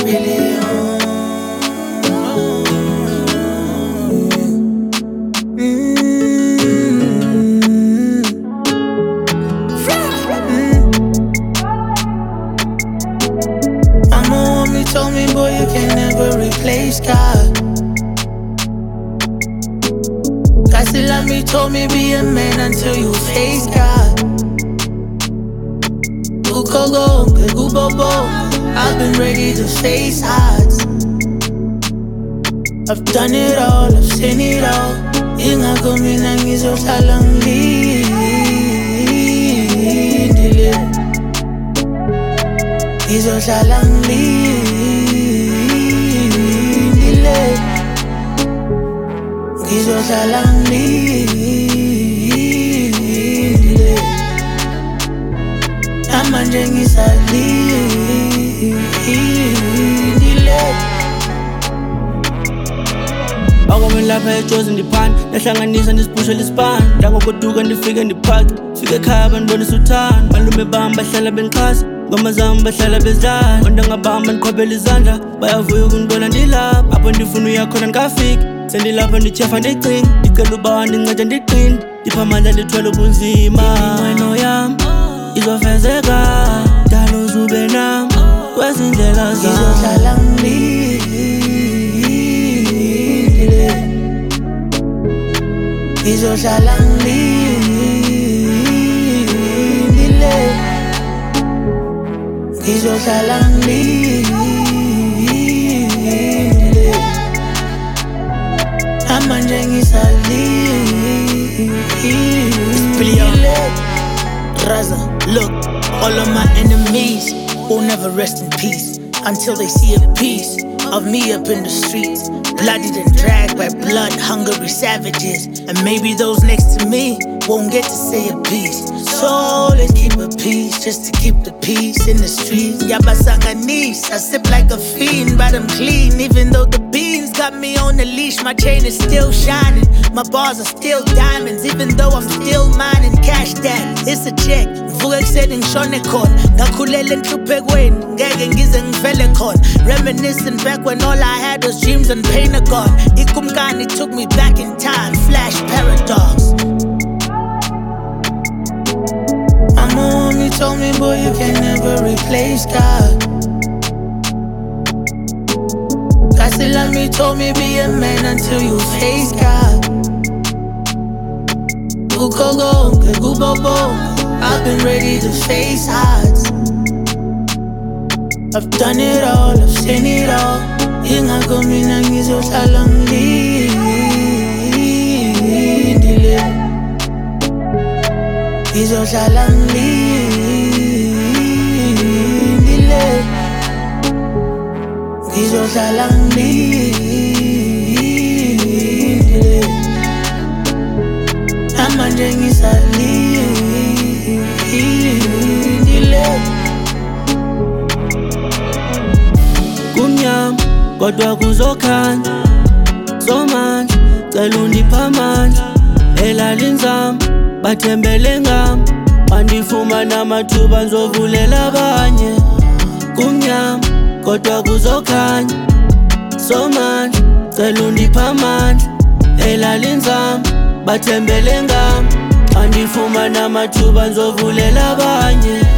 billion. Mama homie told me, boy, you can never replace God. God still love me, told me be a man until you face God. Ukogo, Gubobo, I've been ready to face odds. I've done it all, I've seen it all. Ingako mina ngizohlala ngilindile, ngizohlala ngilindile, ngizohlala ngilindile. Namanje ngisalindile. Akwami lapha eJozi ndiphana, nehlanganisa ndisiphushela isipana. Ndangogoduka ndifike ndiphake, fike ekhaya bandibonisa uthando. Malume bami bahlala bengixhasa, ngoma zami bahlala bezidlala. Ontanga bami bandiqhwabela izandla, bayavuya ukundibona ndilapha. Apho ndifuna uya khona ndingafiki, sendilapha ndityhefa ndicinga. Ndicela uba wandinceda ndiqine, ndipha amandla ndithwele ubunzima. Iminqweno yam izofezeka, dala uzube nam kwezi ndlela zam. Ngizohlala ngilindile, ngizohlala ngilindile, ngizohlala ngilindile. Namanje ngisalindile. Raza, look, all of my enemies will never rest in peace until they see a piece of me up in the streets, bloodied and dragged by blood-hungry savages. And maybe those next to me won't get to say a piece. So let's keep a peace, just to keep the peace in the streets. Yabasanganese, I sip like a fiend, but I'm clean. Even though the beans got me on a leash, my chain is still shining. My bars are still diamonds, even though I'm still mining. Cash that, it's a check. Vuka ekuseni ngishone khona, ngakhulela enhluphekweni, ngeke ngize ngivele khona. Reminiscing back when all I had was dreams and pain are gone. Ikumkani took me back in time, flash paradox. Mama homie told me, boy, you can never replace God. God still love me, told me be a man until you face God. Ukogo, Gubobo, I've been ready to face odds. I've done it all, I've seen it all. Ingako mina ngizohlala ngilindile, ngizohlala ngilindile, ngizohlala ngilindile. Namanje ngisalindile. Kumnyama kodwa kuzokhanya, somandla cela undiphe amandla. Elalini zami bathembele ngami, bandifumana amathuba ngizovulela abanye. Kumnyama kodwa kuzokhanya, somandla cela undiphe amandla. Elalini zami bathembele ngami, bandifumana amathuba ngizovulela abanye.